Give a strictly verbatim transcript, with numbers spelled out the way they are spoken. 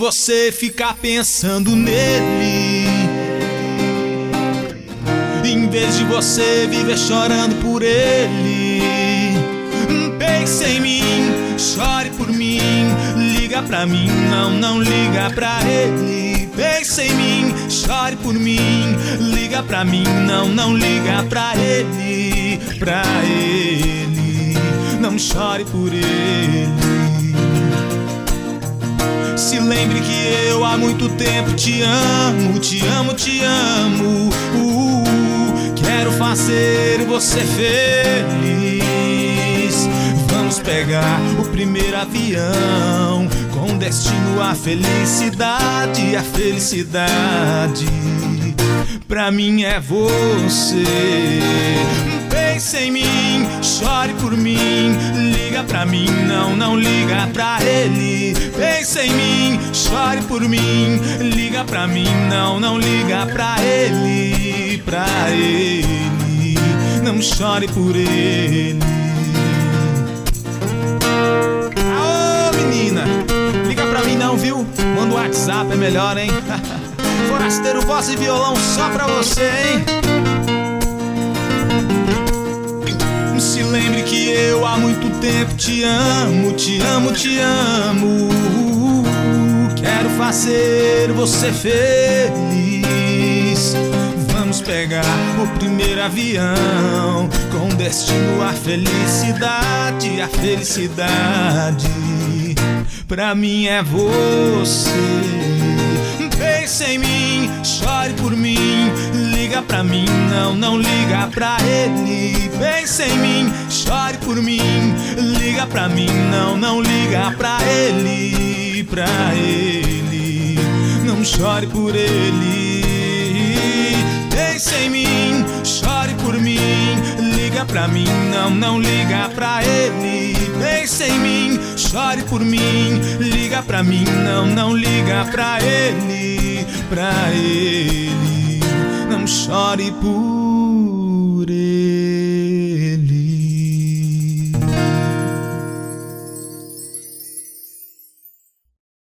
você ficar pensando nele, em vez de você viver chorando por ele, pense em mim, chore por mim, liga pra mim, não, não liga pra ele. Pense em mim, chore por mim, liga pra mim, não, não liga pra ele, pra ele, não chore por ele. Se lembre que eu há muito tempo te amo, te amo, te amo, uh, quero fazer você feliz. Vamos pegar o primeiro avião, com destino à felicidade, a felicidade pra mim é você. Pense em mim, chore por mim, liga pra mim, não, não liga pra ele. Pense em mim, chore por mim, liga pra mim, não, não liga pra ele, pra ele, não chore por ele. Aô, menina, liga pra mim não, viu? Manda o WhatsApp, é melhor, hein? Forasteiro, voz e violão só pra você, hein? Se lembre que eu há muito tempo te amo, te amo, te amo, quero fazer você feliz. Vamos pegar o primeiro avião, com destino à felicidade, a felicidade pra mim é você. Pense em mim, chore por mim, liga pra mim, não, não liga pra ele. Pense em mim, chore por mim, liga pra mim, não, não liga pra ele, pra ele, não chore por ele. Pense em mim, chore por mim, liga pra mim, não, não liga pra ele. Pense em mim, chore por mim, liga pra mim, não, não liga pra ele, pra ele, não chore por